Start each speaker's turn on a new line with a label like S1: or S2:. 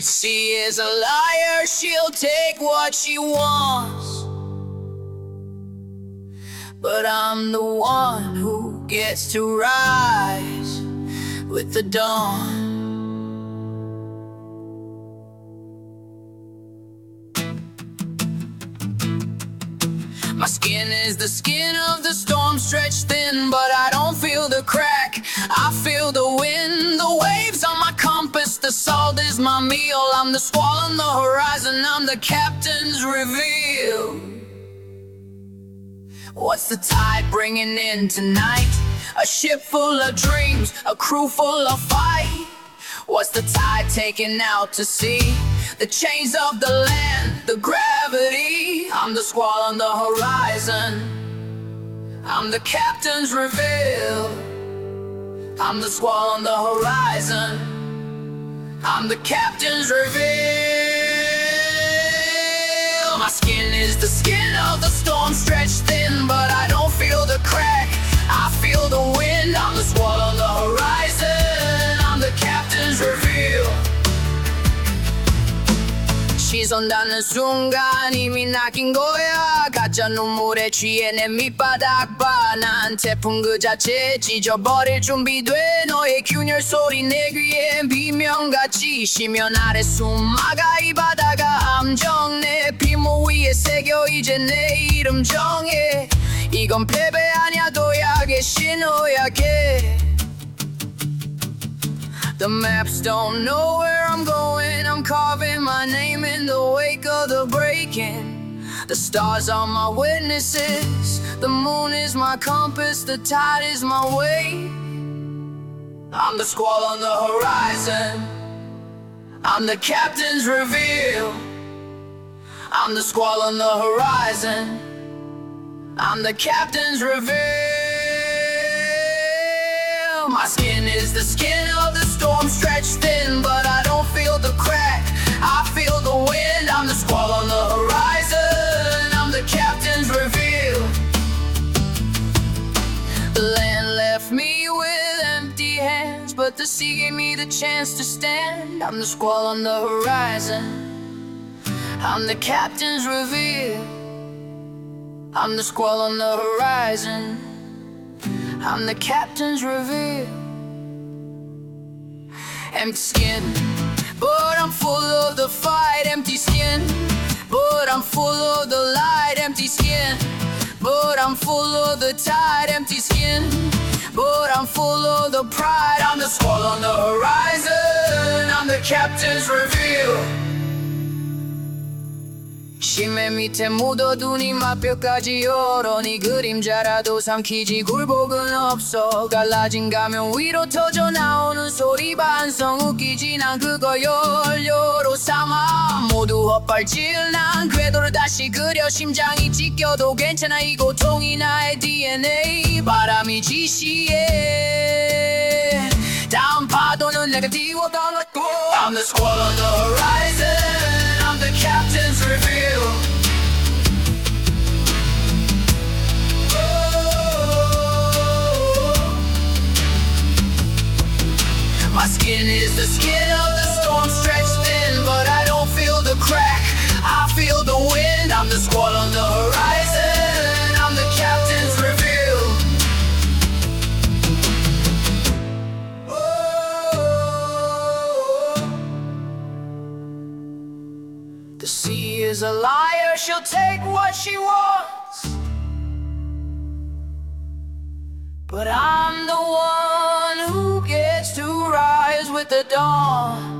S1: She is a liar, she'll take what she wants. But I'm the one who gets to rise with the dawn. My skin is the skin of the storm, stretched thin, but I don't feel the crack. I feel the wind, the waves on my compass. The salt is my meal. I'm the squall on the horizon. I'm the captain's reveal. What's the tide bringing in tonight? A ship full of dreams, a crew full of fight. What's the tide taking out to sea? The chains of the land, the gravity. I'm the squall on the horizon. I'm the captain's reveal. I'm the squall on the horizon. I'm the captain's reveal. My skin is the skin of the storm, stretched thin, but I don't feel the crack. I feel the wind. I'm the squall on the horizon. I'm the captain's reveal. 시선닿는 순간 이미 낚인 거야. 가짜 눈물에 취해 내 밑바닥 봐. 난 태풍 그 자체 찢어버릴 준비돼. 너의 균열 소리 내 귀엔 비명같이 심연 아래 숨막아. 이 바다가 함정 내 비모 위에 새겨 이제 내 이름 정해. 이건 패배 아냐 도약의 신호약해. The maps don't know where I'm going. I'm carving my name in the wake of the breaking. The stars are my witnesses. The moon is my compass. The tide is my way. I'm the squall on the horizon. I'm the captain's reveal. I'm the squall on the horizon. I'm the captain's reveal. My skin is the skin of the storm, stretched thin, but I don't feel the crack. I feel the wind. I'm the squall on the horizon. I'm the captain's reveal. The land left me with empty hands, but the sea gave me the chance to stand. I'm the squall on the horizon. I'm the captain's reveal. I'm the squall on the horizon. I'm the captain's reveal. Empty skin, but I'm full of the fight. Empty skin, but I'm full of the light. Empty skin, but I'm full of the tide. Empty skin, but I'm full of the pride. I'm the squall on the horizon. I'm the captain's reveal. 심해 밑에 묻어둔 이마뼈까지 열어. 네 그림자라도 삼키지 굴복은 없어. 갈라진 가면 위로 터져 나오는 소리 반성. 웃기지 난 그거 연료로 삼아. 모두 헛발질 난 궤도를 다시 그려. 심장이 찢겨도 괜찮아. 이 고통이 나의 DNA. 바람이 지시해. 다음 파도는 내가 띄워달라고. I'm the squall on the horizon. I'm the captain's reveal. My skin is the skin of the storm, stretched thin, but I don't feel the crack. I feel the wind. I'm the squall on the horizon. I'm the captain's reveal. The sea is a liar, she'll take what she wants. But I'm the one who gets to rise with the dawn.